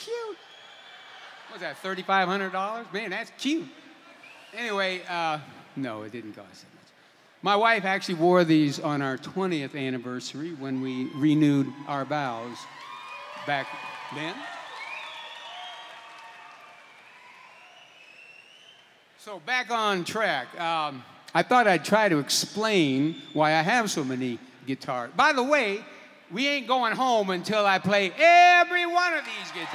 cute. What was that, $3,500? Man, that's cute. Anyway, no, it didn't cost that much. My wife actually wore these on our 20th anniversary when we renewed our vows back then. So back on track. I thought I'd try to explain why I have so many guitars. By the way, we ain't going home until I play every one of these guitars.